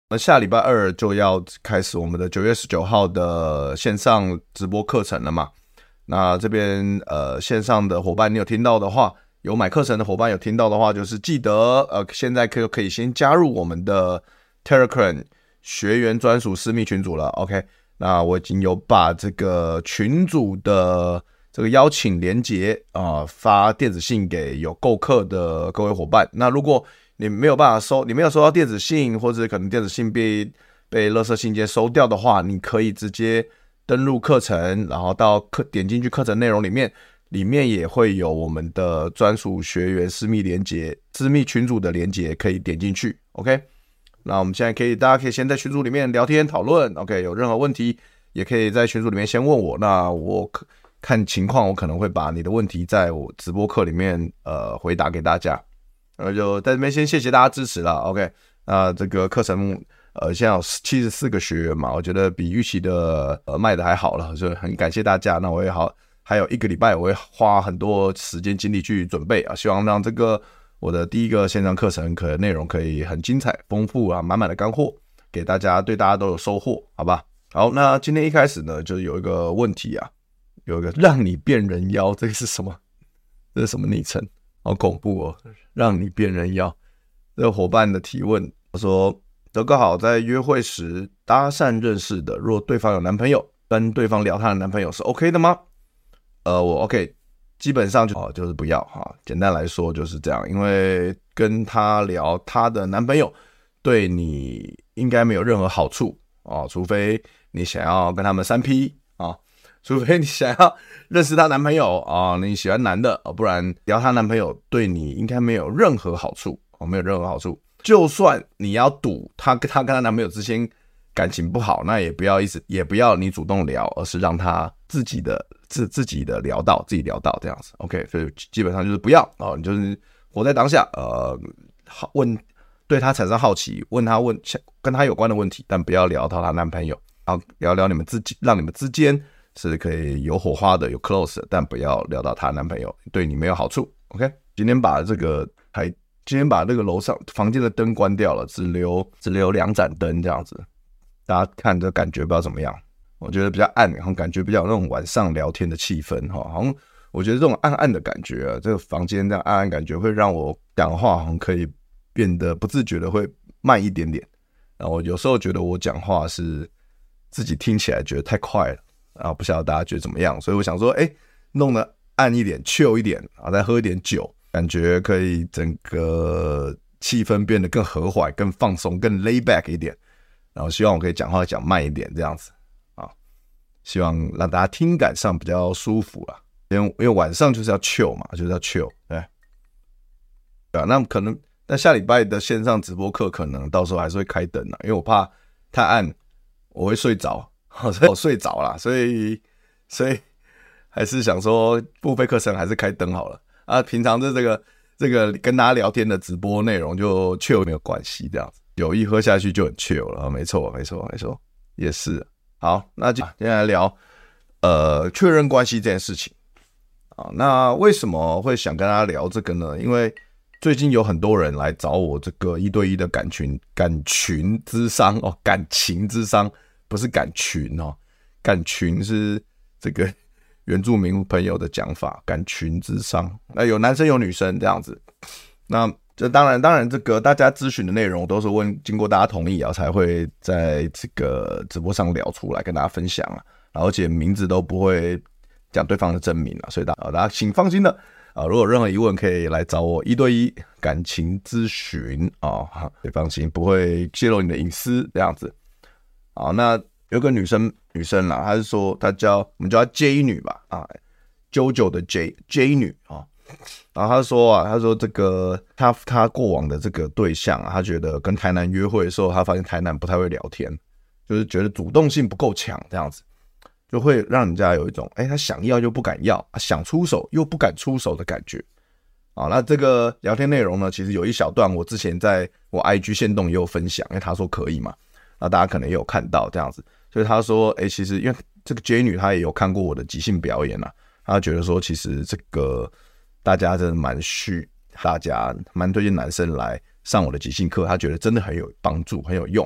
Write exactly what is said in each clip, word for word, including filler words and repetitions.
那下礼拜二就要开始我们的九月十九号的线上直播课程了嘛？那这边呃线上的伙伴，你有听到的话，有买课程的伙伴有听到的话，就是记得呃现在可以可以先加入我们的 Telegram 学员专属私密群组了。OK， 那我已经有把这个群组的这个邀请连结啊、呃、发电子信给有购课的各位伙伴。那如果你没有办法收，你没有收到电子信，或者可能电子信被被垃圾信件收掉的话，你可以直接登录课程，然后到课点进去课程内容里面，里面也会有我们的专属学员私密连结、私密群组的连结，可以点进去。OK， 那我们现在可以，大家可以先在群组里面聊天讨论。OK， 有任何问题也可以在群组里面先问我，那我看情况，我可能会把你的问题在我直播课里面呃回答给大家。那就在这边先谢谢大家支持了 ，OK， 那这个课程呃现在有七十四个学员嘛，我觉得比预期的呃卖的还好了，所以很感谢大家。那我也好，还有一个礼拜我会花很多时间精力去准备啊，希望让这个我的第一个线上课程可能内容可以很精彩、丰富啊，满满的干货给大家，对大家都有收获，好吧？好，那今天一开始呢，就有一个问题啊，有一个让你变人妖，这个是什么？这是什么昵称？好恐怖哦！让你变人妖，这个伙伴的提问，我说德哥好，在约会时搭讪认识的，若对方有男朋友，跟对方聊他的男朋友是 OK 的吗？呃，我 OK， 基本上就、哦、就是不要哈。简单来说就是这样，因为跟他聊他的男朋友，对你应该没有任何好处哦，除非你想要跟他们三 P 啊。除非你想要认识她男朋友啊、哦，你喜欢男的、哦，不然聊她男朋友对你应该没有任何好处哦，没有任何好处。就算你要赌她跟她跟她男朋友之间感情不好，那也不要一直也不要你主动聊，而是让她自己的自自己的聊到自己聊到这样子。OK， 所以基本上就是不要哦，你就是活在当下，呃，问对她产生好奇，问她问跟她有关的问题，但不要聊到她男朋友，然后聊聊你们自己，让你们之间是可以有火花的，有 close 的，但不要聊到她男朋友，对你没有好处。OK， 今天把这个台，今天把这个楼上房间的灯关掉了，只留只留两盏灯这样子，大家看这感觉不知道怎么样？我觉得比较暗，然后感觉比较有那种晚上聊天的气氛哈，好像我觉得这种暗暗的感觉啊，这个房间这样暗暗感觉会让我讲话好像可以变得不自觉的会慢一点点，然后我有时候觉得我讲话是自己听起来觉得太快了。啊，不晓得大家觉得怎么样？所以我想说，哎、欸，弄得暗一点、chill 一点啊，再喝一点酒，感觉可以整个气氛变得更和缓、更放松、更 lay back 一点。然后希望我可以讲话讲慢一点，这样子啊，希望让大家听感上比较舒服啦。因为因为晚上就是要 chill 嘛，就是要 chill， 对，对啊。那可能但下礼拜的线上直播课可能到时候还是会开灯啦，因为我怕太暗，我会睡着。所以我睡着啦，所以所以还是想说付费课程还是开灯好了啊。平常的这个这个跟大家聊天的直播内容就 chill 没有关系，这样子有一喝下去就很 chill 了，没错没错没错，也是。好，那就接下来聊呃确认关系这件事情啊。那为什么会想跟大家聊这个呢？因为最近有很多人来找我这个一对一的感群感群諮商哦，感情諮商。不是感群哦，感群是这个原住民朋友的讲法，感群諮商。那有男生有女生这样子。那这当然，当然这个大家咨询的内容都是问经过大家同意啊，才会在这个直播上聊出来跟大家分享啊。而且名字都不会讲对方的真名啊，所以大家大家请放心的啊。如果有任何疑问可以来找我一对一感情咨询啊，可以放心，不会泄露你的隐私这样子。好，那有个女生女生啦，她是说她叫我们叫她 J 女吧，啊 ，JoJo 的 J J 女啊，然后她说啊，她说这个她她过往的这个对象啊，她觉得跟台南约会的时候，她发现台南不太会聊天，就是觉得主动性不够强，这样子就会让人家有一种哎、欸，她想要又不敢要，想出手又不敢出手的感觉。好，那这个聊天内容呢，其实有一小段我之前在我 I G 限动也有分享，因为她说可以嘛。那大家可能也有看到这样子，所以他说，哎、欸，其实因为这个 J 女她也有看过我的即兴表演啊，她觉得说，其实这个大家真的蛮需，大家蛮推荐男生来上我的即兴课，她觉得真的很有帮助，很有用。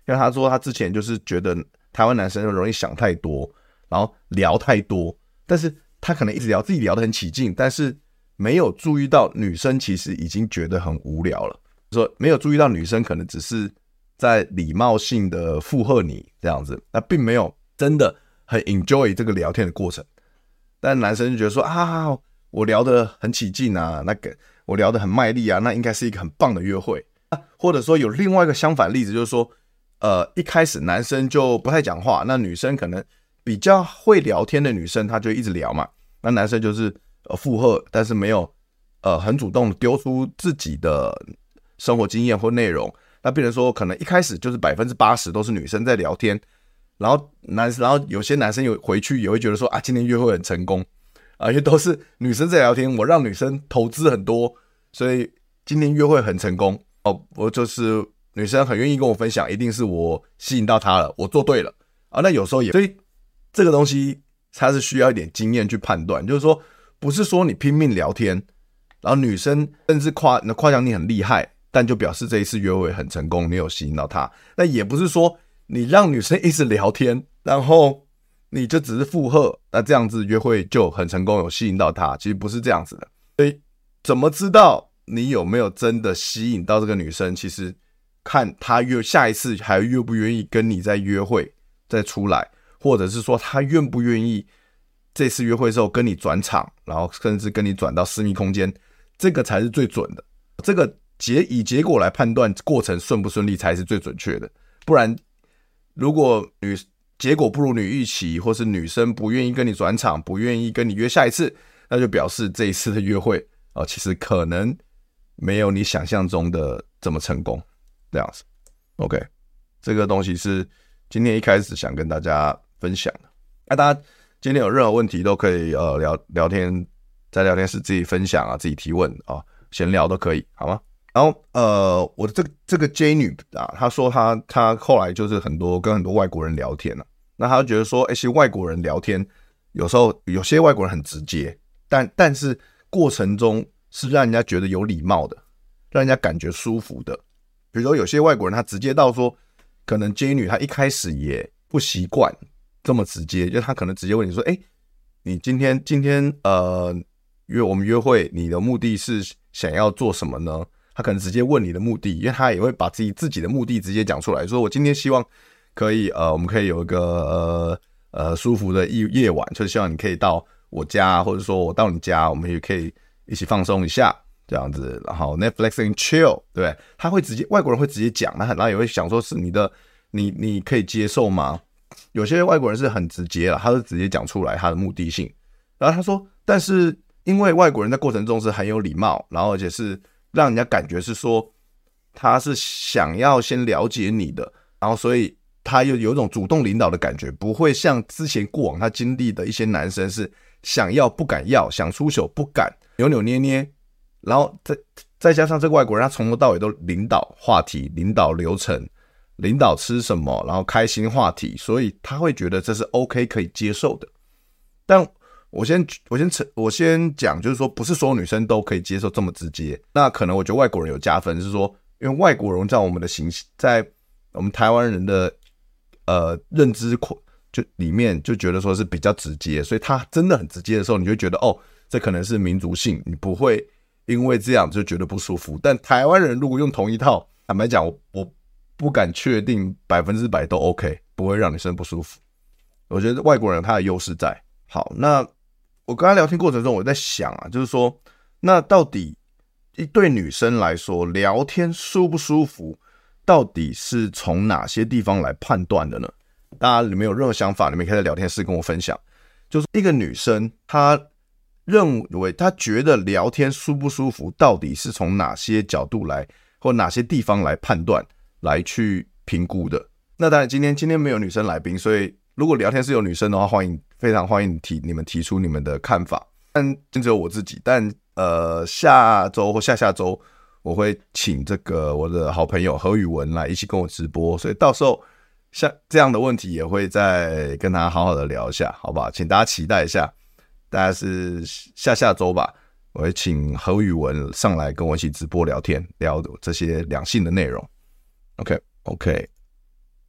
因为他说他之前就是觉得台湾男生容易想太多，然后聊太多，但是他可能一直聊自己聊得很起劲，但是没有注意到女生其实已经觉得很无聊了，说没有注意到女生可能只是在礼貌性的附和你这样子，那并没有真的很 enjoy 这个聊天的过程。但男生就觉得说啊，我聊得很起劲啊，那个我聊得很卖力啊，那应该是一个很棒的约会。或者说有另外一个相反例子，就是说呃，一开始男生就不太讲话，那女生可能比较会聊天的女生，她就一直聊嘛，那男生就是呃附和，但是没有呃很主动丢出自己的生活经验或内容，那变成说可能一开始就是 百分之八十 都是女生在聊天，然后男然后有些男生有回去也会觉得说啊，今天约会很成功啊，因为都是女生在聊天，我让女生投资很多，所以今天约会很成功哦，我就是女生很愿意跟我分享，一定是我吸引到她了，我做对了啊。那有时候也，所以这个东西它是需要一点经验去判断，就是说不是说你拼命聊天，然后女生甚至夸夸奖你很厉害，但就表示这一次约会很成功，你有吸引到她。那也不是说你让女生一直聊天，然后你就只是附和，那这样子约会就很成功，有吸引到她，其实不是这样子的。所以怎么知道你有没有真的吸引到这个女生？其实看她约下一次还愿不愿意跟你再约会再出来，或者是说她愿不愿意这次约会之后跟你转场，然后甚至跟你转到私密空间，这个才是最准的。这个结以结果来判断过程顺不顺利才是最准确的。不然如果女结果不如你预期，或是女生不愿意跟你转场，不愿意跟你约下一次，那就表示这一次的约会、呃、其实可能没有你想象中的这么成功，这样子。 OK， 这个东西是今天一开始想跟大家分享的。那大家今天有任何问题都可以呃聊聊天，在聊天室自己分享啊，自己提问啊，闲聊都可以，好吗？然后呃，我的这个这个 J 女啊，她说她她后来就是很多跟很多外国人聊天啊，那她就觉得说，哎、欸，其实外国人聊天有时候有些外国人很直接，但但是过程中是让人家觉得有礼貌的，让人家感觉舒服的。比如说有些外国人他直接到说，可能 J 女她一开始也不习惯这么直接，就她可能直接问你说，哎、欸，你今天今天呃约我们约会，你的目的是想要做什么呢？他可能直接问你的目的，因为他也会把自己自己的目的直接讲出来，说我今天希望可以呃，我们可以有一个呃呃舒服的夜晚，就是希望你可以到我家，或者说我到你家，我们也可以一起放松一下这样子，然后 Netflix and chill， 对不对？他会直接外国人会直接讲，然后也会想说是你的你你可以接受吗？有些外国人是很直接啦，他是直接讲出来他的目的性，然后他说，但是因为外国人在过程中是很有礼貌，然后而且是让人家感觉是说他是想要先了解你的，然后所以他又有一种主动领导的感觉，不会像之前过往他经历的一些男生是想要不敢要，想出手不敢，扭扭捏捏，然后 再, 再加上这个外国人他从头到尾都领导话题，领导流程，领导吃什么，然后开心话题，所以他会觉得这是 OK 可以接受的。但我先我先我先讲，就是说不是所有女生都可以接受这么直接。那可能我觉得外国人有加分，是说因为外国人在我们的形在我们台湾人的呃认知就里面就觉得说是比较直接，所以他真的很直接的时候，你就觉得哦，这可能是民族性，你不会因为这样就觉得不舒服。但台湾人如果用同一套，坦白讲，我我不敢确定百分之百都 OK， 不会让女生不舒服。我觉得外国人他的优势在。好，那我刚才聊天过程中，我在想啊，就是说，那到底对女生来说，聊天舒不舒服，到底是从哪些地方来判断的呢？大家有没有任何想法？你们可以在聊天室跟我分享。就是一个女生，她认为她觉得聊天舒不舒服，到底是从哪些角度来，或哪些地方来判断，来去评估的？那当然，今天今天没有女生来宾，所以如果聊天是有女生的话，欢迎。非常欢迎提你们提出你们的看法，但只有我自己。但呃，下周或下下周我会请这个我的好朋友何宇文来一起跟我直播，所以到时候像这样的问题也会再跟他好好的聊一下，好吧？请大家期待一下，大概是下下周吧，我会请何宇文上来跟我一起直播聊天，聊这些两性的内容。OK OK，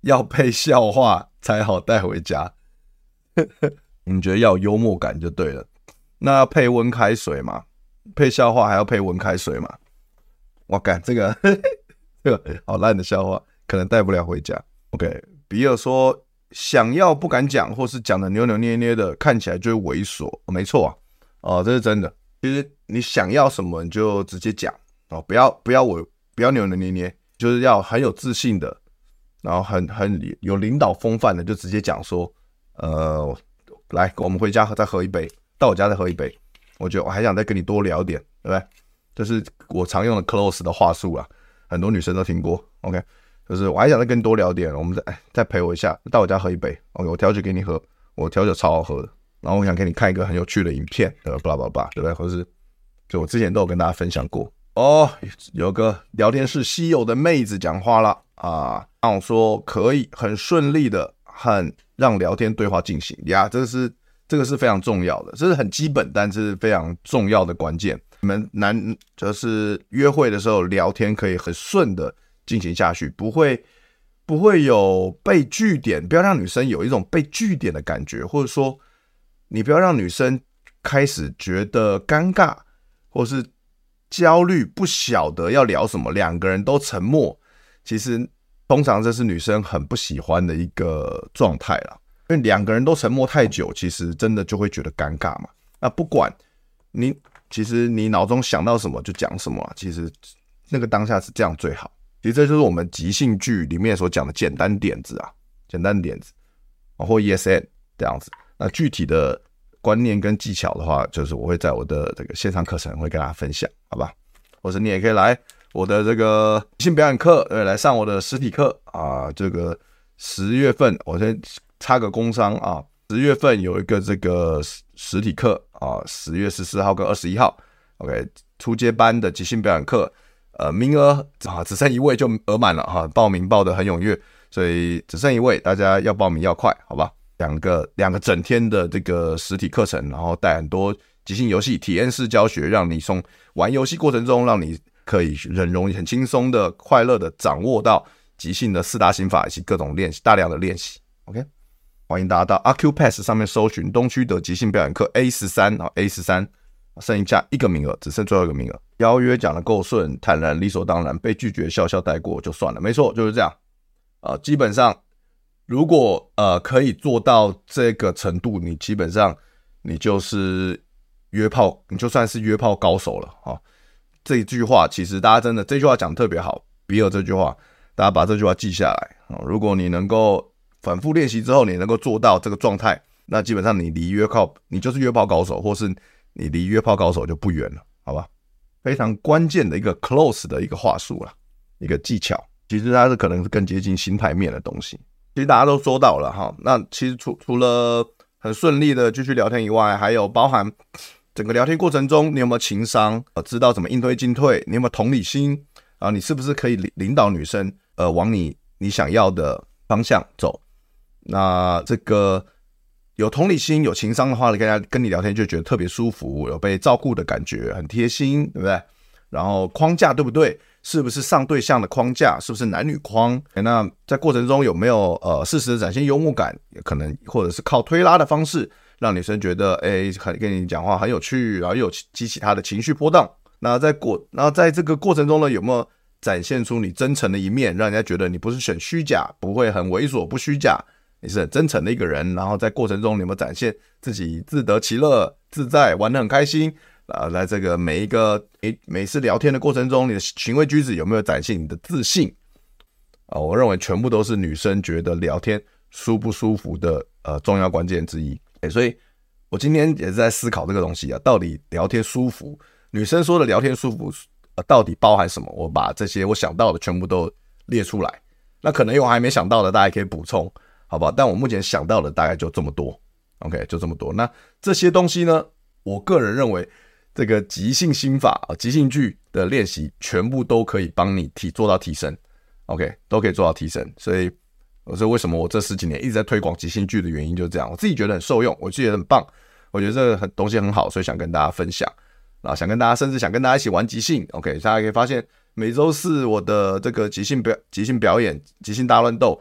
要配笑话才好带回家。你觉得要有幽默感就对了。那要配温开水嘛？配笑话还要配温开水嘛？我干这个这个好烂的笑话，可能带不了回家。OK， 比尔说想要不敢讲，或是讲的扭扭捏捏的，看起来就会猥琐。哦、没错啊，哦，这是真的。其实你想要什么你就直接讲哦，不要不要我不要扭扭捏捏，就是要很有自信的，然后很很有领导风范的，就直接讲说，呃，来，我们回家再喝一杯，到我家再喝一杯。我觉得我还想再跟你多聊点，对不对？这是我常用的 close 的话术啊，很多女生都听过。OK， 就是我还想再跟你多聊点，我们再再陪我一下，到我家喝一杯。OK， 我调酒给你喝，我调酒超好喝的。然后我想给你看一个很有趣的影片，呃，巴拉巴拉，对不对？或是就我之前都有跟大家分享过。哦，有个聊天室稀有的妹子讲话了啊，让我说可以很顺利的，很让聊天对话进行呀，这个是这个是非常重要的，这是很基本但是非常重要的关键。你们男就是约会的时候聊天可以很顺的进行下去，不会不会有被句点，不要让女生有一种被句点的感觉，或者说你不要让女生开始觉得尴尬，或是焦虑，不晓得要聊什么，两个人都沉默，其实通常这是女生很不喜欢的一个状态啦。因为两个人都沉默太久，其实真的就会觉得尴尬嘛。那不管你，其实你脑中想到什么就讲什么啦，其实那个当下是这样最好。其实这就是我们即兴剧里面所讲的简单点子啊，简单点子，或 yes and 这样子。那具体的观念跟技巧的话，就是我会在我的这个线上课程会跟大家分享，好吧？或者你也可以来我的这个即兴表演课，对，来上我的实体课啊。这个十月份，我先插个工商啊，十月份有一个这个实体课啊，十月十四号跟二十一号 ，OK， 初阶班的即兴表演课，呃，名额啊只剩一位就额满了哈，报名报得很踊跃，所以只剩一位，大家要报名要快，好吧？两个两个整天的这个实体课程，然后带很多即兴游戏体验式教学，让你从玩游戏过程中，让你可以很容易、很轻松的、快乐的掌握到即兴的四大心法以及各种练习、大量的练习。OK， 欢迎大家到 Acupass 上面搜寻东区的即兴表演课 A 十三 A 十三，剩下一个名额，只剩最后一个名额。邀约讲得够顺，坦然理所当然，被拒绝笑笑带过就算了。没错，就是这样。呃，基本上。如果呃可以做到这个程度，你基本上你就是约炮，你就算是约炮高手了啊！这一句话其实大家真的这句话讲得特别好，比尔这句话，大家把这句话记下来啊！如果你能够反复练习之后，你能够做到这个状态，那基本上你离约炮，你就是约炮高手，或是你离约炮高手就不远了，好吧？非常关键的一个 close 的一个话术啦，一个技巧，其实它是可能是更接近心态面的东西。其实大家都说到了哈，那其实除除了很顺利的继续聊天以外，还有包含整个聊天过程中你有没有情商，知道怎么应对进退，你有没有同理心啊？你是不是可以领导女生呃往你你想要的方向走？那这个有同理心、有情商的话，跟跟你聊天就觉得特别舒服，有被照顾的感觉，很贴心，对不对？然后框架对不对？是不是上对象的框架？是不是男女框？那在过程中有没有呃适时的展现幽默感？可能或者是靠推拉的方式，让女生觉得哎，很跟你讲话很有趣，然后又有激起她的情绪波动。那在过，然后在这个过程中呢，有没有展现出你真诚的一面，让人家觉得你不是很虚假，不会很猥琐，不虚假，你是很真诚的一个人。然后在过程中，你有没有展现自己自得其乐、自在，玩得很开心？啊，在这个每一个每每次聊天的过程中，你的行为举止有没有展现你的自信？啊，我认为全部都是女生觉得聊天舒不舒服的呃重要关键之一。欸、所以我今天也是在思考这个东西啊，到底聊天舒服，女生说的聊天舒服，呃，到底包含什么？我把这些我想到的全部都列出来。那可能有我还没想到的，大家可以补充，好不好？但我目前想到的大概就这么多 ，OK， 就这么多。那这些东西呢，我个人认为。这个即兴心法啊，即兴剧的练习全部都可以帮你提做到提升 ，OK， 都可以做到提升。所以，我说为什么我这十几年一直在推广即兴剧的原因就是这样。我自己觉得很受用，我觉得很棒，我觉得这个东西很好，所以想跟大家分享。啊，想跟大家，甚至想跟大家一起玩即兴 ，OK， 大家可以发现每周四我的这个即兴表、即兴表演、即兴大乱斗，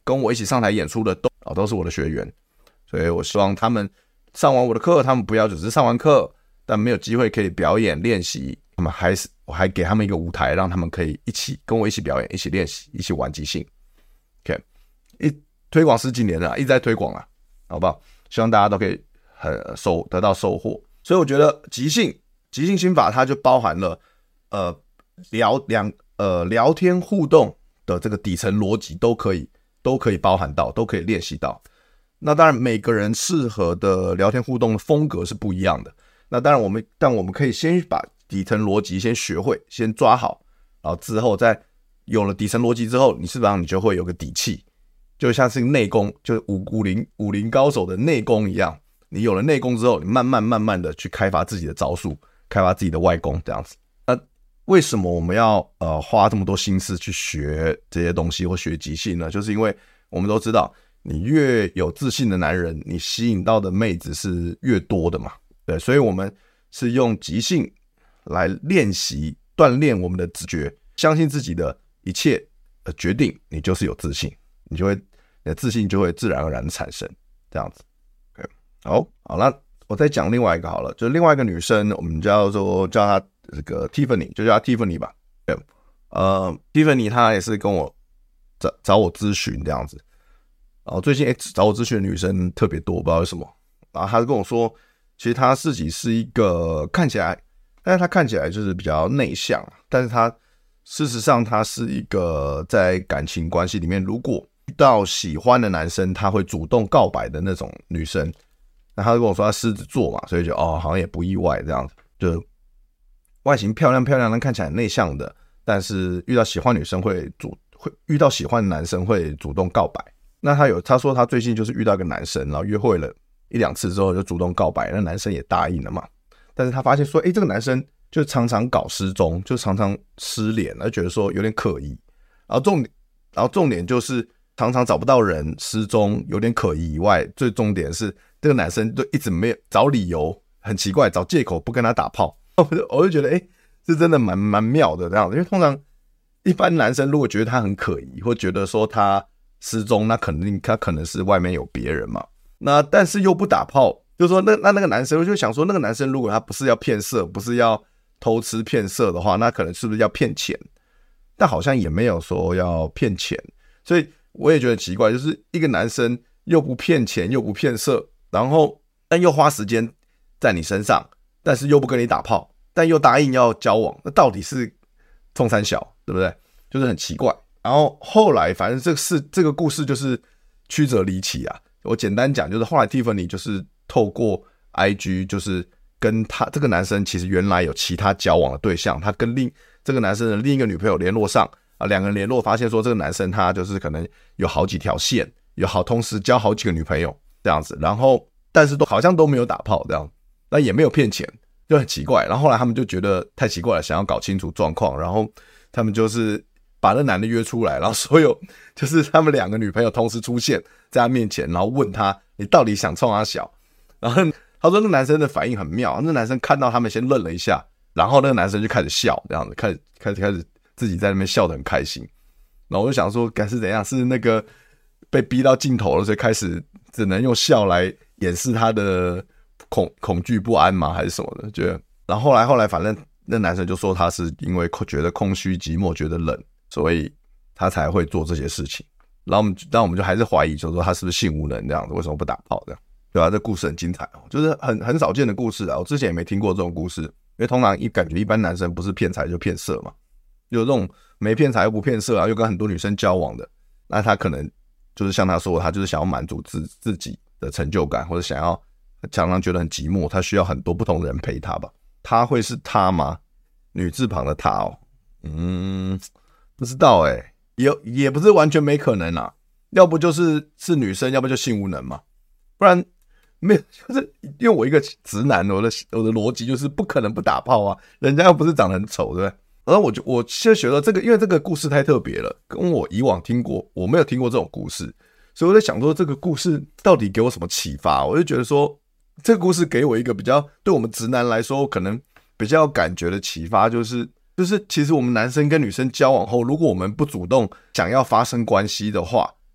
跟我一起上台演出的都都是我的学员，所以我希望他们上完我的课，他们不要只是上完课，但没有机会可以表演练习，他们还是我还给他们一个舞台，让他们可以一起跟我一起表演，一起练习，一起玩即兴。OK， 一推广十几年了，一直在推广啊，好不好？希望大家都可以很收得到收获。所以我觉得即兴即兴心法它就包含了呃聊两呃聊天互动的这个底层逻辑都可以都可以包含到，都可以练习到。那当然每个人适合的聊天互动的风格是不一样的。那当然我们但我们可以先把底层逻辑先学会，先抓好，然后之后再有了底层逻辑之后，你基本上你就会有个底气，就像是内功，就是武武林武林高手的内功一样。你有了内功之后，你慢慢慢慢的去开发自己的招数，开发自己的外功，这样子。那为什么我们要呃花这么多心思去学这些东西或学即兴呢？就是因为我们都知道，你越有自信的男人，你吸引到的妹子是越多的嘛。对，所以我们是用即兴来练习锻炼我们的直觉，相信自己的一切的决定，你就是有自信，你就会你的自信就会自然而然的产生，这样子。好好，那我再讲另外一个好了，就是另外一个女生，我们叫做叫她这个 Tiffany， 就叫她 Tiffany 吧。对，呃 ，Tiffany 她也是跟我找找我咨询这样子。然后最近、欸、找我咨询的女生特别多，不知道为什么。然后她跟我说，其实她自己是一个看起来，但是她看起来就是比较内向，但是她事实上她是一个在感情关系里面，如果遇到喜欢的男生，她会主动告白的那种女生。那他就跟我说他狮子座嘛，所以就哦好像也不意外这样子，就外形漂亮漂亮的，看起来很内向的，但是遇到喜欢女生会主会遇到喜欢的男生会主动告白。那他有他说他最近就是遇到一个男生，然后约会了一两次之后就主动告白，那男生也答应了嘛。但是他发现说，哎，这个男生就常常搞失踪，就常常失联，而觉得说有点可疑。然后重点，然后重点就是常常找不到人，失踪有点可疑以外，最重点是这个男生就一直没有找理由，很奇怪，找借口不跟他打炮。我就我就觉得，哎，这真的蛮蛮妙的这样子，因为通常一般男生如果觉得他很可疑，或觉得说他失踪，那肯定他可能是外面有别人嘛。那但是又不打炮，就是说那那那个男生，我就想说，那个男生如果他不是要骗色，不是要偷吃骗色的话，那可能是不是要骗钱？但好像也没有说要骗钱，所以我也觉得奇怪，就是一个男生又不骗钱，又不骗色，然后但又花时间在你身上，但是又不跟你打炮，但又答应要交往，那到底是冲三小，对不对？就是很奇怪。然后后来反正这个事这个故事就是曲折离奇啊。我简单讲，就是后来 Tiffany 就是透过 I G， 就是跟他这个男生其实原来有其他交往的对象，他跟另这个男生的另一个女朋友联络上啊，两个人联络发现说这个男生他就是可能有好几条线，有好同时交好几个女朋友这样子，然后但是都好像都没有打炮这样，那也没有骗钱，就很奇怪。然后后来他们就觉得太奇怪了，想要搞清楚状况，然后他们就是把那男的约出来，然后所有就是他们两个女朋友同时出现在他面前，然后问他你到底想冲他小，然后他说那男生的反应很妙，那男生看到他们先愣了一下，然后那个男生就开始笑，这样子开始开始开始自己在那边笑得很开心。然后我就想说，该是怎样？是那个被逼到尽头了，所以开始只能用笑来掩饰他的恐恐惧不安吗？还是什么的？觉得，然后后来后来，反正那男生就说他是因为觉得空虚寂寞，觉得冷，所以他才会做这些事情。然后我们，然后我们就还是怀疑，就是说他是不是性无能这样子？为什么不打炮这样？对吧、啊？这故事很精彩哦，就是很很少见的故事啊。我之前也没听过这种故事，因为通常一感觉一般男生不是骗财就骗色嘛，有这种没骗财又不骗色啊，又跟很多女生交往的，那他可能就是像他说的，他就是想要满足自自己的成就感，或者想要常常觉得很寂寞，他需要很多不同的人陪他吧。他会是他吗？女字旁的他哦，嗯，不知道哎、欸，也也不是完全没可能啊。要不就是是女生，要不就性无能嘛，不然没有，就是因为我一个直男，我的我的逻辑就是不可能不打炮啊，人家又不是长得很丑，对不对？然后我就我现在觉得这个，因为这个故事太特别了，跟我以往听过我没有听过这种故事，所以我在想说这个故事到底给我什么启发？我就觉得说这个故事给我一个比较对我们直男来说可能比较有感觉的启发，就是就是其实我们男生跟女生交往后，如果我们不主动想要发生关系的话，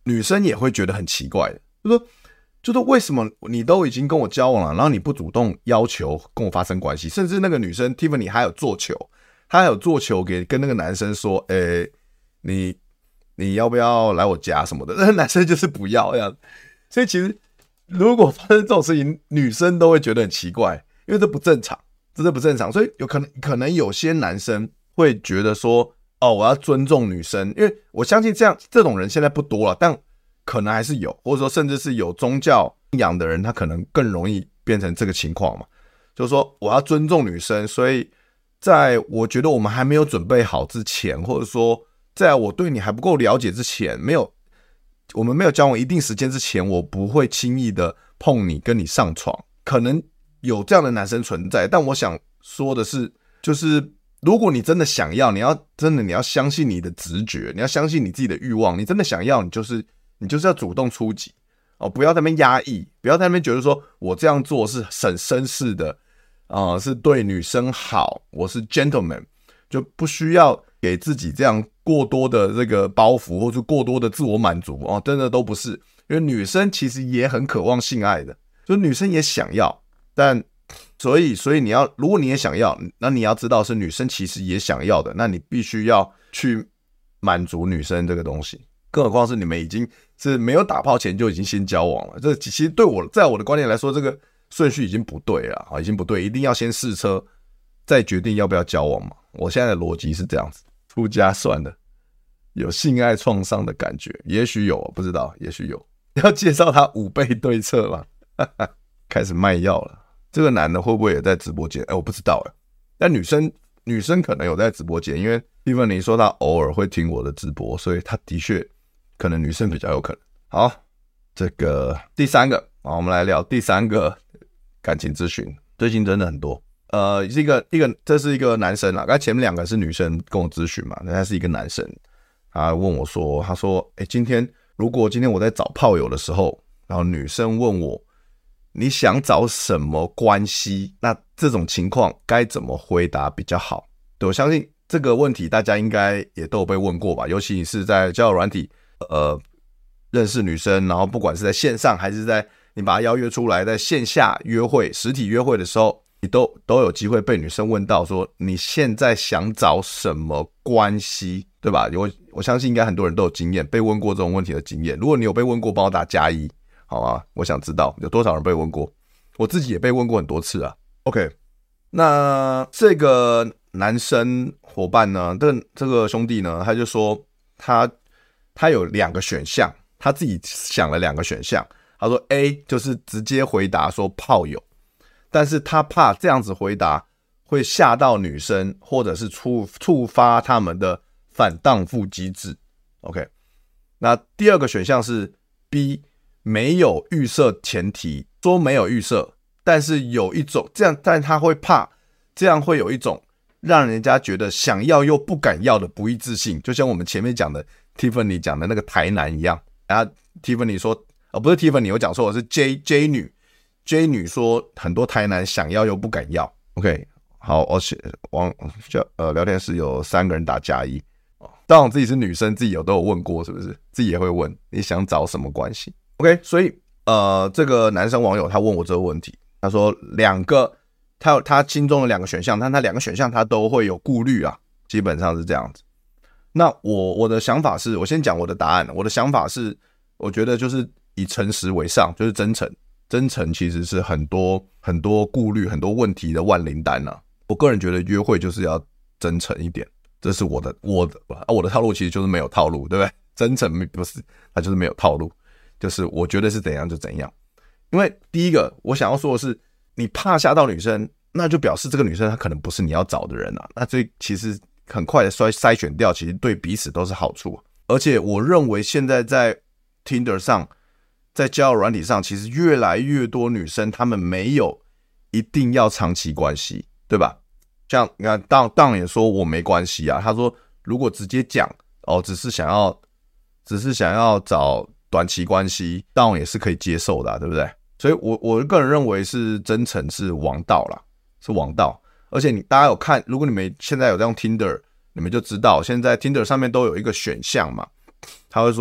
女生也会觉得很奇怪的，就说就是为什么你都已经跟我交往了，然后你不主动要求跟我发生关系，甚至那个女生 Tiffany 还有做球，她还有做球给跟那个男生说，诶，你你要不要来我家什么的，那个男生就是不要这样。所以其实如果发生这种事情，女生都会觉得很奇怪，因为这不正常，这不正常，所以有可能可能有些男生会觉得说，哦，我要尊重女生，因为我相信这样这种人现在不多了，但可能还是有，或者说甚至是有宗教信仰的人，他可能更容易变成这个情况嘛。就是说我要尊重女生，所以在我觉得我们还没有准备好之前，或者说在我对你还不够了解之前，没有我们没有交往一定时间之前，我不会轻易的碰你跟你上床。可能有这样的男生存在，但我想说的是，就是如果你真的想要，你要真的你要相信你的直觉，你要相信你自己的欲望，你真的想要，你就是你就是要主动出击哦，不要在那边压抑，不要在那边觉得说我这样做是很绅士的啊、呃，是对女生好，我是 gentleman， 就不需要给自己这样过多的这个包袱，或者过多的自我满足哦，真的都不是，因为女生其实也很渴望性爱的，就女生也想要，但所以所以你要，如果你也想要，那你要知道是女生其实也想要的，那你必须要去满足女生这个东西。更何况是你们已经是没有打炮前就已经先交往了，这其实对我在我的观念来说，这个顺序已经不对了，已经不对，一定要先试车，再决定要不要交往嘛。我现在的逻辑是这样子，出家算了，有性爱创伤的感觉，也许有，不知道，也许有。要介绍他五倍对策嘛？开始卖药了。这个男的会不会也在直播间？哎、欸，我不知道哎。但女生女生可能有在直播间，因为 Tiffany 说她偶尔会听我的直播，所以她的确可能女生比较有可能。好，这个第三个，好，我们来聊第三个感情咨询，最近真的很多。呃，是一个一个，这是一个男生啦，刚才前面两个是女生跟我咨询嘛，那他是一个男生，他问我说，他说，哎、欸，今天如果今天我在找炮友的时候，然后女生问我，你想找什么关系？那这种情况该怎么回答比较好？对，我相信这个问题大家应该也都有被问过吧，尤其是在交友软体，呃，认识女生，然后不管是在线上还是在你把她邀约出来，在线下约会、实体约会的时候，你都都有机会被女生问到说你现在想找什么关系，对吧？我我相信应该很多人都有经验，被问过这种问题的经验。如果你有被问过，帮我打加一。好啊，我想知道有多少人被问过，我自己也被问过很多次啊。OK， 那这个男生伙伴呢，这个这个兄弟呢，他就说他他有两个选项，他自己想了两个选项。他说 A 就是直接回答说炮友，但是他怕这样子回答会吓到女生，或者是触触发他们的反荡妇机制。OK， 那第二个选项是 B。没有预设前提，说没有预设，但是有一种这样，但他会怕，这样会有一种让人家觉得想要又不敢要的不一致性，就像我们前面讲的 Tiffany 讲的那个台男一样。然后 Tiffany 说，哦，不是 Tiffany， 我讲错了，是 J J 女 J 女说很多台男想要又不敢要。OK， 好，我写网呃聊天室有三个人打加一，当然自己是女生，自己有都有问过，是不是？自己也会问你想找什么关系？ OK， 所以呃，这个男生网友他问我这个问题，他说两个，他有他心中的两个选项，但他两个选项他都会有顾虑啊，基本上是这样子。那我我的想法是，我先讲我的答案。我的想法是，我觉得就是以诚实为上，就是真诚。真诚其实是很多很多顾虑、很多问题的万灵丹啊。我个人觉得约会就是要真诚一点，这是我的我的啊我的套路其实就是没有套路，对不对？真诚不是，它就是没有套路。就是我觉得是怎样就怎样，因为第一个我想要说的是，你怕吓到女生，那就表示这个女生她可能不是你要找的人啊。那所以其实很快的筛筛选掉，其实对彼此都是好处。而且我认为现在在 Tinder 上，在交友软体上，其实越来越多女生她们没有一定要长期关系，对吧？像你看，当当也说我没关系啊，他说如果直接讲哦，只是想要只是想要找短期关系，当然也是可以接受的、啊，对不对？所以我我个人认为是真诚是王道啦，是王道。而且你大家有看，如果你们现在有在用 Tinder， 你们就知道现在 Tinder 上面都有一个选项嘛，他会说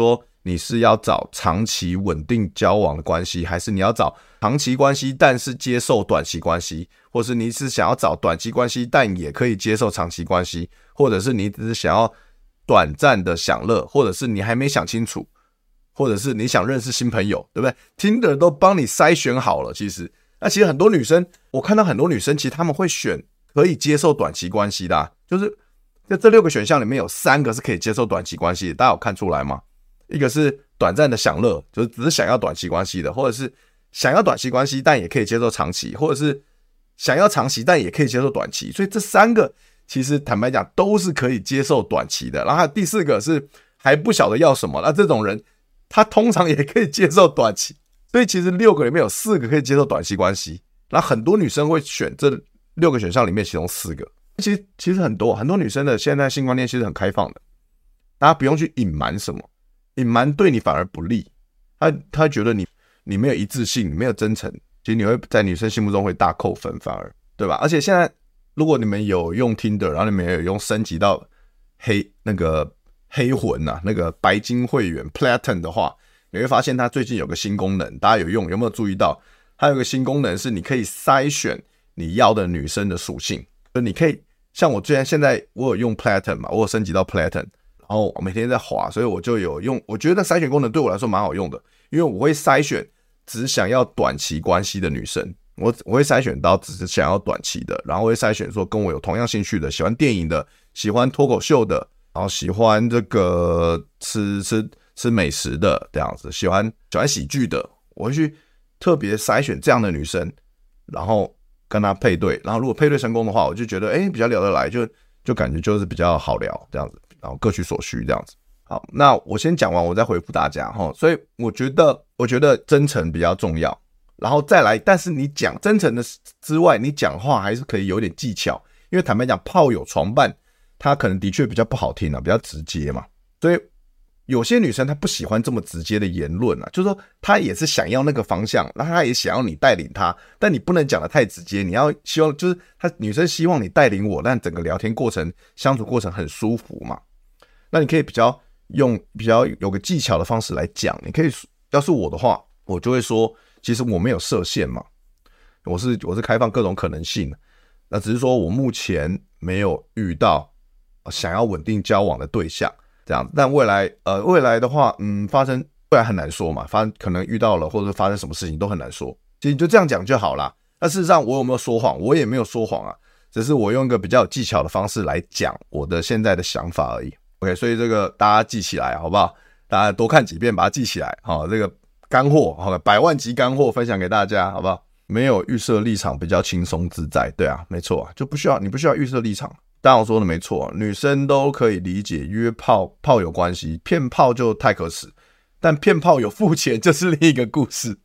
你是要找长期稳定交往的关系，还是你要找长期关系但是接受短期关系，或是你是想要找短期关系但也可以接受长期关系，或者是你只是想要短暂的享乐，或者是你还没想清楚，或者是你想认识新朋友，对不对？ Tinder 都帮你筛选好了。其实那其实很多女生，我看到很多女生其实她们会选可以接受短期关系的、啊、就是在这六个选项里面有三个是可以接受短期关系的，大家有看出来吗？一个是短暂的享乐，就是只是想要短期关系的，或者是想要短期关系但也可以接受长期，或者是想要长期但也可以接受短期。所以这三个其实坦白讲都是可以接受短期的。然后还有第四个是还不晓得要什么，那这种人他通常也可以接受短期。所以其实六个里面有四个可以接受短期关系，那很多女生会选这六个选项里面其中四个。其实其实很多很多女生的现在性观念其实很开放的，大家不用去隐瞒什么，隐瞒对你反而不利。他他觉得你你没有一致性，你没有真诚，其实你会在女生心目中会大扣分，反而对吧？而且现在如果你们有用 Tinder， 然后你们有用升级到黑那个黑魂啊，那个白金会员 Platinum 的话，你会发现它最近有个新功能，大家有用有没有注意到？它有个新功能是你可以筛选你要的女生的属性，就你可以像我之前现在我有用 Platinum 嘛，我有升级到 Platinum， 然后我每天在滑，所以我就有用，我觉得筛选功能对我来说蛮好用的，因为我会筛选只想要短期关系的女生，我我会筛选到只是想要短期的，然后会筛选说跟我有同样兴趣的，喜欢电影的，喜欢脱口秀的，然后喜欢这个吃吃吃美食的这样子，喜欢喜欢喜剧的，我会去特别筛选这样的女生，然后跟她配对，然后如果配对成功的话，我就觉得哎比较聊得来，就就感觉就是比较好聊这样子，然后各取所需这样子。好，那我先讲完，我再回复大家齁。所以我觉得，我觉得真诚比较重要，然后再来，但是你讲真诚的之外，你讲话还是可以有点技巧，因为坦白讲，炮友床伴，他可能的确比较不好听啊，比较直接嘛，所以有些女生她不喜欢这么直接的言论啊，就是说她也是想要那个方向，那她也想要你带领她，但你不能讲得太直接，你要希望就是她女生希望你带领我，但整个聊天过程、相处过程很舒服嘛，那你可以比较。用比较有个技巧的方式来讲，你可以，要是我的话，我就会说，其实我没有设限嘛，我是我是开放各种可能性，那只是说我目前没有遇到想要稳定交往的对象，这样，但未来呃未来的话，嗯，发生未来很难说嘛，发可能遇到了或者发生什么事情都很难说，其实你就这样讲就好啦。那事实上我有没有说谎？我也没有说谎啊，只是我用一个比较有技巧的方式来讲我的现在的想法而已。OK， 所以这个大家记起来好不好？大家多看几遍，把它记起来。好，这个干货，好，百万级干货分享给大家，好不好？没有预设立场，比较轻松自在。对啊，没错啊，就不需要你不需要预设立场。当然我说的没错、啊，女生都可以理解约炮炮友关系，骗炮就太可耻，但骗炮有付钱就是另一个故事。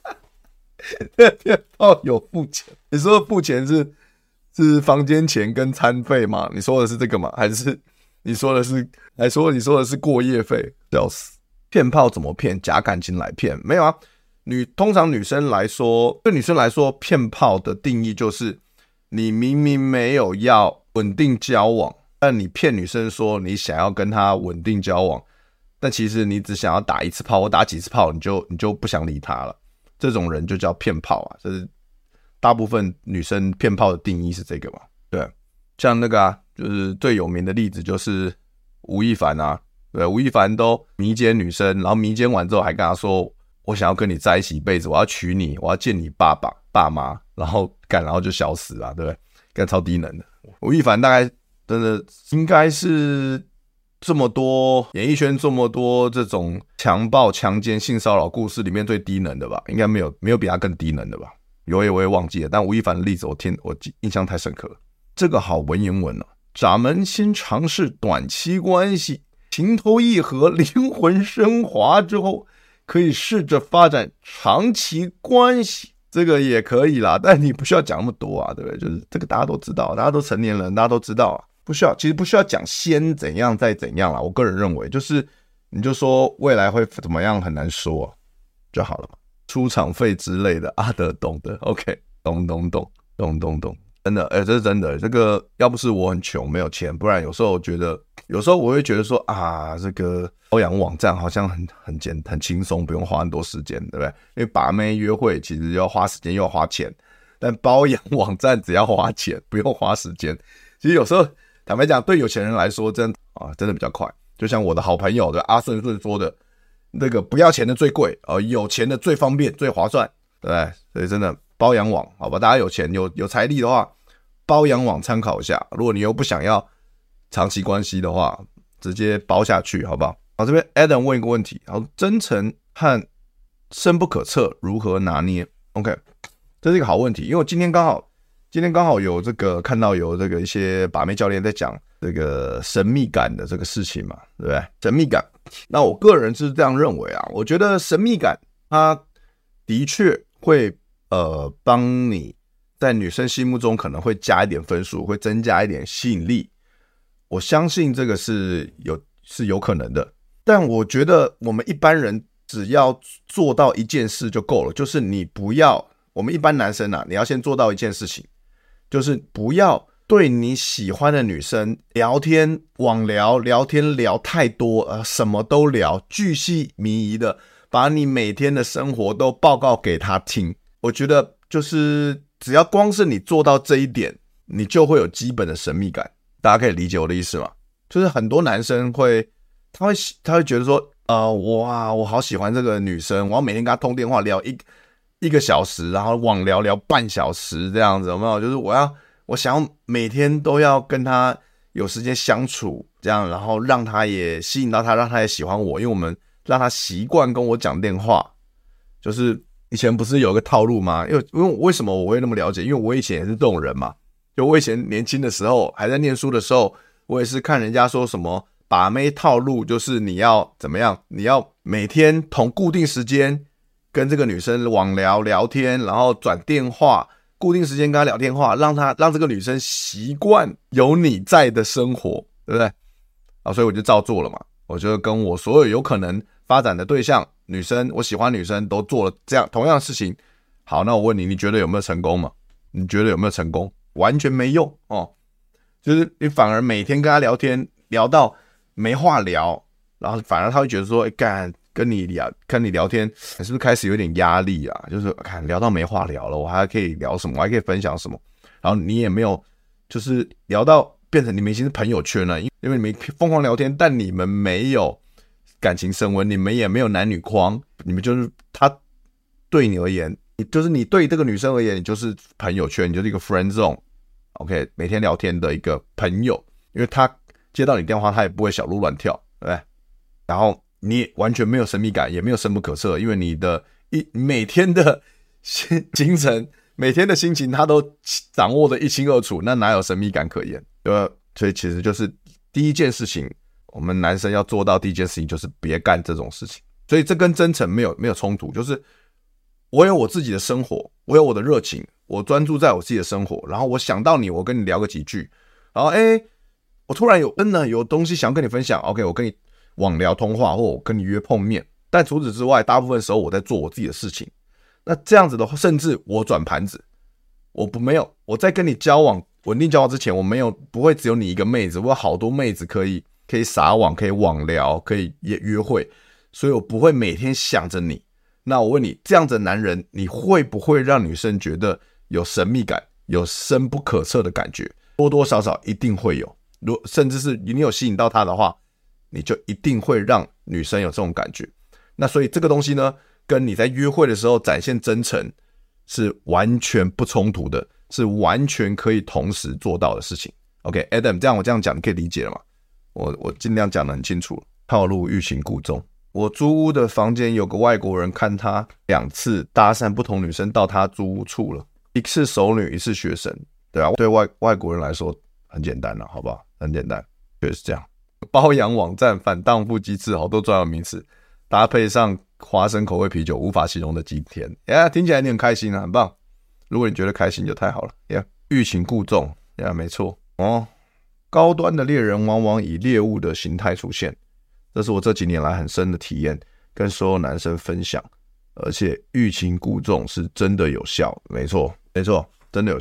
骗炮有付钱，你说的付钱是是房间钱跟餐费吗？你说的是这个吗？还是？你说的是，还说你说的是过夜费，笑死！骗炮怎么骗？假感情来骗？没有啊，女通常女生来说，对女生来说，骗炮的定义就是你明明没有要稳定交往，但你骗女生说你想要跟她稳定交往，但其实你只想要打一次炮或打几次炮，你就你就不想理她了。这种人就叫骗炮啊，这是大部分女生骗炮的定义是这个嘛？对，像那个啊。就是最有名的例子就是吴亦凡啊，对，吴亦凡都迷奸女生，然后迷奸完之后还跟她说，我想要跟你在一起一辈子，我要娶你，我要见你爸爸爸妈，然后干，然后就消失了，对不对？干超低能的。吴亦凡大概真的应该是这么多演艺圈这么多这种强暴、强奸、性骚扰故事里面最低能的吧？应该没有没有比他更低能的吧？有也我也忘记了，但吴亦凡的例子我听我印象太深刻了。这个好文言文哦。咱们先尝试短期关系，情投意合，灵魂升华之后，可以试着发展长期关系，这个也可以啦。但你不需要讲那么多啊，对不对？就是这个大家都知道，大家都成年人，大家都知道啊，不需要，其实不需要讲先怎样再怎样啦。我个人认为，就是你就说未来会怎么样很难说、啊、就好了嘛。出场费之类的，阿德懂的 ，OK， 懂懂懂懂懂懂。 真的，哎、欸，这是真的。这个要不是我很穷没有钱，不然有时候我觉得，有时候我会觉得说啊，这个包养网站好像很很简很轻松，不用花很多时间，对不对？因为把妹约会其实要花时间又要花钱，但包养网站只要花钱，不用花时间。其实有时候坦白讲，对有钱人来说，真的啊，真的比较快。就像我的好朋友的阿顺顺说的，那个不要钱的最贵，呃，有钱的最方便最划算，对不对？所以真的。包养网，好吧，大家有钱有有财力的话，包养网参考一下。如果你又不想要长期关系的话，直接包下去，好不好？好，这边 Adam 问一个问题，好，真诚和深不可测如何拿捏 ？OK， 这是一个好问题，因为我今天刚好今天刚好有这个看到有这个一些把妹教练在讲这个神秘感的这个事情嘛，对不对？神秘感，那我个人是这样认为啊，我觉得神秘感它的确会。呃，帮你在女生心目中可能会加一点分数，会增加一点吸引力。我相信这个是有是有可能的，但我觉得我们一般人只要做到一件事就够了，就是你不要，我们一般男生啊，你要先做到一件事情，就是不要对你喜欢的女生聊天、网聊、聊天聊太多，呃，什么都聊，巨细靡遗的把你每天的生活都报告给她听。我觉得就是只要光是你做到这一点，你就会有基本的神秘感。大家可以理解我的意思吗？就是很多男生会，他会他会觉得说，呃，哇，我好喜欢这个女生，我要每天跟她通电话聊一一个小时，然后网聊聊半小时这样子，有没有？就是我要我想要每天都要跟她有时间相处，这样，然后让她也吸引到她，让她也喜欢我，因为我们让她习惯跟我讲电话，就是。以前不是有个套路吗？因为因为为什么我会那么了解？因为我以前也是这种人嘛。就我以前年轻的时候，还在念书的时候，我也是看人家说什么把妹套路，就是你要怎么样？你要每天同固定时间跟这个女生网聊聊天，然后转电话，固定时间跟她聊电话，让她让这个女生习惯有你在的生活，对不对？啊，所以我就照做了嘛。我就跟我所有有可能发展的对象。女生，我喜欢女生都做了这样同样的事情。好，那我问你，你觉得有没有成功嘛？你觉得有没有成功？完全没用哦，就是你反而每天跟她聊天，聊到没话聊，然后反而她会觉得说，哎、欸，干跟你聊跟你聊天，是不是开始有点压力啊？就是看聊到没话聊了，我还可以聊什么？我还可以分享什么？然后你也没有，就是聊到变成你们已经是朋友圈了，因为你们疯狂聊天，但你们没有。感情升温，你们也没有男女框，你们就是他对你而言，你就是你对这个女生而言，你就是朋友圈，你就是一个 friend zone，OK， 每天聊天的一个朋友，因为他接到你电话，他也不会小鹿乱跳，对不对？然后你完全没有神秘感，也没有深不可测，因为你的一每天的精神，每天的心情，他都掌握得一清二楚，那哪有神秘感可言？对吧？所以其实就是第一件事情。我们男生要做到第一件事情就是别干这种事情，所以这跟真诚没有没有冲突。就是我有我自己的生活，我有我的热情，我专注在我自己的生活，然后我想到你，我跟你聊个几句，然后哎，我突然有真的有东西想要跟你分享 ，OK， 我跟你网聊通话，或我跟你约碰面。但除此之外，大部分时候我在做我自己的事情。那这样子的话，甚至我转盘子，我不没有我在跟你交往稳定交往之前，我没有不会只有你一个妹子，我有好多妹子可以。可以撒网，可以网聊，可以也约会，所以我不会每天想着你。那我问你，这样子的男人，你会不会让女生觉得有神秘感，有深不可测的感觉？多多少少一定会有，如甚至是你有吸引到她的话，你就一定会让女生有这种感觉。那所以这个东西呢，跟你在约会的时候展现真诚是完全不冲突的，是完全可以同时做到的事情。OK，Adam， 这样我这样讲，你可以理解了吗？我我尽量讲得很清楚，套路欲擒故纵。我租屋的房间有个外国人，看他两次搭讪不同女生到他租屋处了，一次熟女，一次学生，对啊，对外外国人来说很简单了，好不好？很简单，就是这样。包养网站反荡妇机制，好多专有名词，搭配上花生口味啤酒，无法形容的极甜。呀、yeah, 听起来你很开心啊，很棒。如果你觉得开心就太好了。呀、yeah, 欲擒故纵，呀、yeah, 没错哦。高端的猎人往往以猎物的形态出现，这是我这几年来很深的体验，跟所有男生分享。而且欲擒故纵是真的有效，没错，没错，真的有效。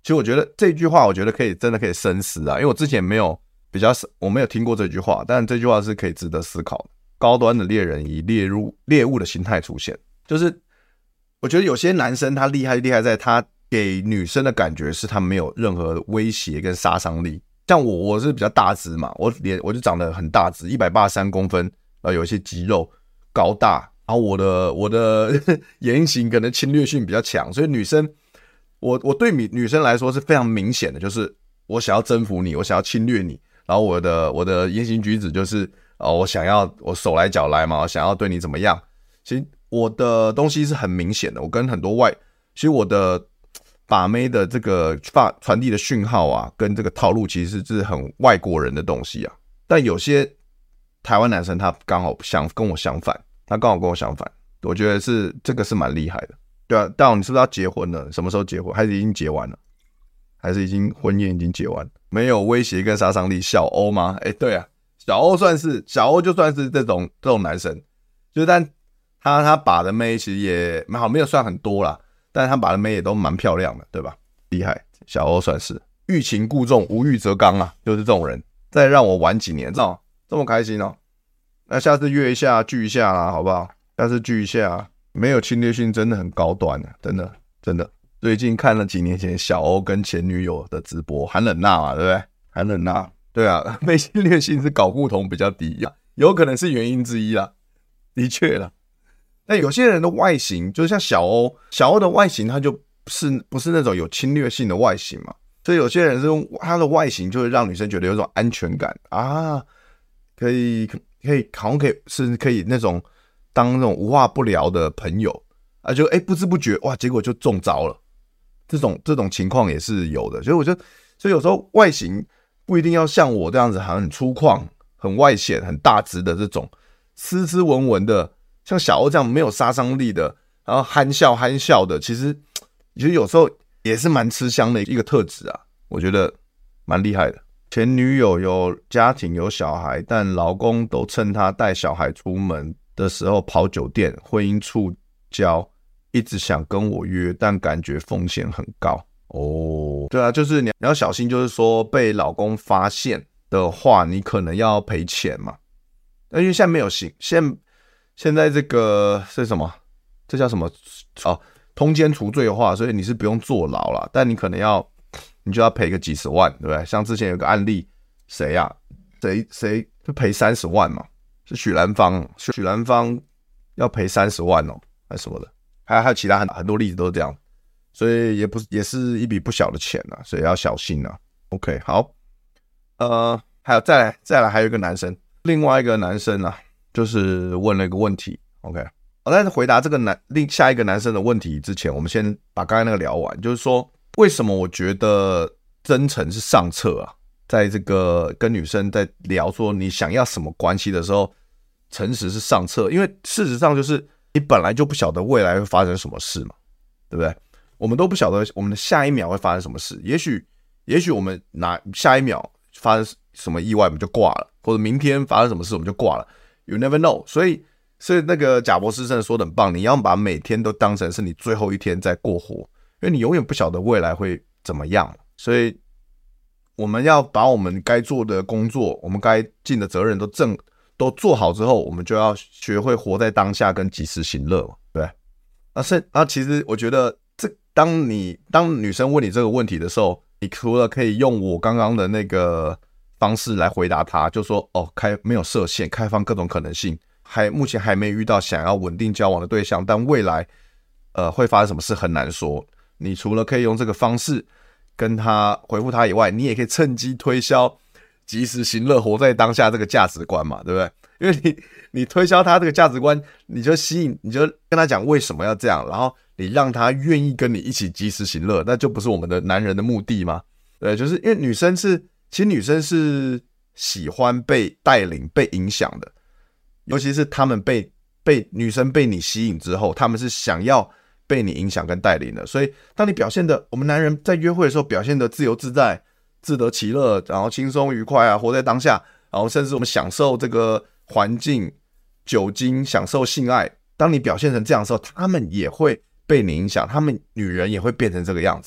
其实我觉得这句话，我觉得可以真的可以深思啊，因为我之前没有比较我没有听过这句话，但这句话是可以值得思考的。高端的猎人以猎入猎物的心态出现，就是我觉得有些男生他厉害厉害在他给女生的感觉是他没有任何威胁跟杀伤力。像我我是比较大只嘛，我脸我就长得很大只，一百八十三公分，然后有一些肌肉，高大，然后我的我的言行可能侵略性比较强，所以女生我我对女生来说是非常明显的，就是我想要征服你，我想要侵略你，然后我的我的言行举止就是哦，我想要我手来脚来嘛，我想要对你怎么样。其实我的东西是很明显的，我跟很多外，其实我的把妹的这个传递的讯号啊，跟这个套路其实是很外国人的东西啊。但有些台湾男生他刚好相跟我相反，他刚好跟我相反，我觉得是这个是蛮厉害的。对啊，大王，你是不是要结婚了？什么时候结婚？还是已经结完了？还是已经婚宴已经结完？没有威胁跟杀伤力，小欧吗？哎，对啊，小欧算是小欧就算是这种这种男生，就是但他他把的妹其实也蛮好，没有算很多啦，但他把的妹也都蛮漂亮的，对吧？厉害，小欧算是欲擒故纵，无欲则刚啊，就是这种人。再让我玩几年，这么这么开心哦。那下次约一下聚一下啦，好不好？下次聚一下，没有侵略性真的很高端啊，真的真的。最近看了几年前小欧跟前女友的直播，韩冷娜嘛，对不对？韩冷娜，对啊，没侵略性是睾固酮比较低啊，有可能是原因之一啦，的确啦。但有些人的外形，就像小欧，小欧的外形，他就不是不是那种有侵略性的外形嘛，所以有些人是用他的外形，就会让女生觉得有种安全感啊，可以可以好像可以是可以那种当那种无话不聊的朋友啊，就哎、欸、不知不觉哇，结果就中招了。这种这种情况也是有的，所以我就所以有时候外形不一定要像我这样子，好像很粗犷、很外显、很大只的这种斯斯文文的。像小欧这样没有杀伤力的，然后憨笑憨笑的，其实其实有时候也是蛮吃香的一个特质啊，我觉得蛮厉害的。前女友有家庭有小孩，但老公都趁她带小孩出门的时候跑酒店，婚姻触礁，一直想跟我约，但感觉风险很高。哦，对啊，就是你要小心，就是说被老公发现的话，你可能要赔钱嘛。因为现在没有刑，现在现在这个是什么？这叫什么？哦，通奸除罪化，所以你是不用坐牢啦，但你可能要，你就要赔个几十万，对不对？像之前有个案例，谁呀、啊？谁谁就赔三十万嘛？是许兰芳，许兰芳要赔三十万哦，还是什么的？还有还有其他很很多例子都是这样，所以也不也是一笔不小的钱啊，所以要小心啊。OK， 好，呃，还有再来再来还有一个男生，另外一个男生啊。就是问了一个问题 ，OK， 我在回答这个男另下一个男生的问题之前，我们先把刚才那个聊完。就是说，为什么我觉得真诚是上策啊？在这个跟女生在聊说你想要什么关系的时候，诚实是上策，因为事实上就是你本来就不晓得未来会发生什么事嘛，对不对？我们都不晓得我们的下一秒会发生什么事，也许也许我们拿下一秒发生什么意外我们就挂了，或者明天发生什么事我们就挂了。You never know， 所以所以那个贾博士真的说得很棒，你要把每天都当成是你最后一天在过活，因为你永远不晓得未来会怎么样，所以我们要把我们该做的工作，我们该尽的责任都正都做好之后，我们就要学会活在当下跟及时行乐嘛，对。啊是啊，其实我觉得这当你当女生问你这个问题的时候，你除了可以用我刚刚的那个方式来回答他，就说哦，开没有设限，开放各种可能性，还目前还没遇到想要稳定交往的对象，但未来呃会发生什么事很难说。你除了可以用这个方式跟他回复他以外，你也可以趁机推销及时行乐、活在当下这个价值观嘛，对不对？因为你你推销他这个价值观，你就吸引，你就跟他讲为什么要这样，然后你让他愿意跟你一起及时行乐，那就不是我们的男人的目的吗？对，就是因为女生是。其实女生是喜欢被带领、被影响的，尤其是她们被被女生被你吸引之后，她们是想要被你影响跟带领的。所以，当你表现的，我们男人在约会的时候表现的自由自在、自得其乐，然后轻松愉快啊，活在当下，然后甚至我们享受这个环境、酒精、享受性爱。当你表现成这样的时候，她们也会被你影响，她们女人也会变成这个样子。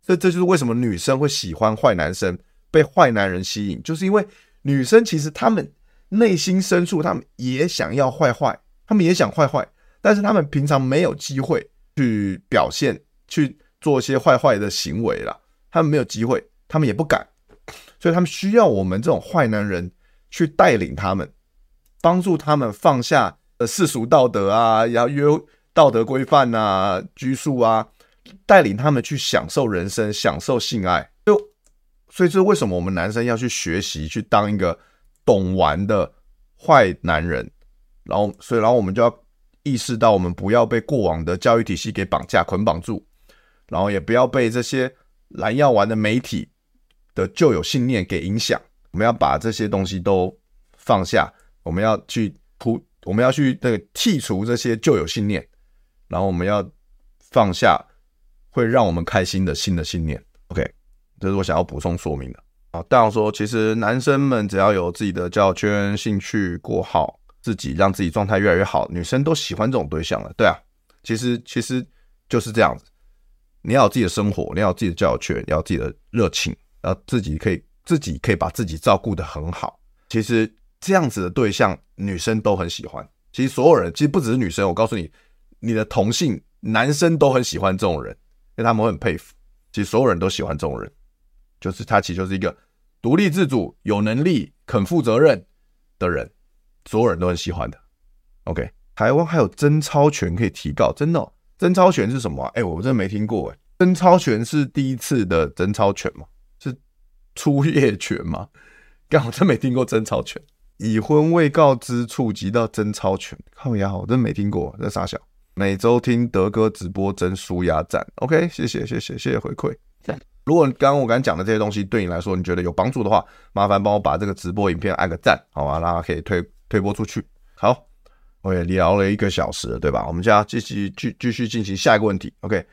所以这就是为什么女生会喜欢坏男生，被坏男人吸引，就是因为女生其实她们内心深处，她们也想要坏坏，她们也想坏坏，但是她们平常没有机会去表现，去做一些坏坏的行为啦，她们没有机会，她们也不敢，所以她们需要我们这种坏男人去带领他们，帮助他们放下世俗道德啊，然后约道德规范啊、拘束啊，带领他们去享受人生，享受性爱。就所以这是为什么我们男生要去学习，去当一个懂玩的坏男人。然后，所以然后我们就要意识到，我们不要被过往的教育体系给绑架、捆绑住，然后也不要被这些蓝药丸的媒体的旧有信念给影响。我们要把这些东西都放下，我们要去铺，我们要去那个剔除这些旧有信念，然后我们要放下会让我们开心的新的信念。OK， 这是我想要补充说明的。好，当然说，其实男生们只要有自己的交友圈、兴趣过好，自己让自己状态越来越好，女生都喜欢这种对象了。对啊，其实其实就是这样子。你要有自己的生活，你要有自己的交友圈，你要有自己的热情，然后自己可以自己可以把自己照顾得很好。其实这样子的对象，女生都很喜欢。其实所有人，其实不只是女生，我告诉你，你的同性男生都很喜欢这种人，因为他们会很佩服。其实所有人都喜欢这种人，就是他其实就是一个独立自主、有能力、肯负责任的人，所有人都很喜欢的。OK， 台湾还有贞操权可以提告，真的哦。贞操权是什么啊？哎、欸，我真的没听过哎。贞操权是第一次的贞操权吗？是初夜权吗？干，我真没听过贞操权。已婚未告之触及到贞操权，靠呀，我真没听过，这傻小。每周听德哥直播真舒压赞 ，OK， 谢谢谢谢谢谢回馈。如果刚刚我刚刚讲的这些东西对你来说你觉得有帮助的话，麻烦帮我把这个直播影片按个赞，好吧，让它可以推推播出去。好，我也聊了一个小时了，对吧？我们现在继续继继续进行下一个问题。OK，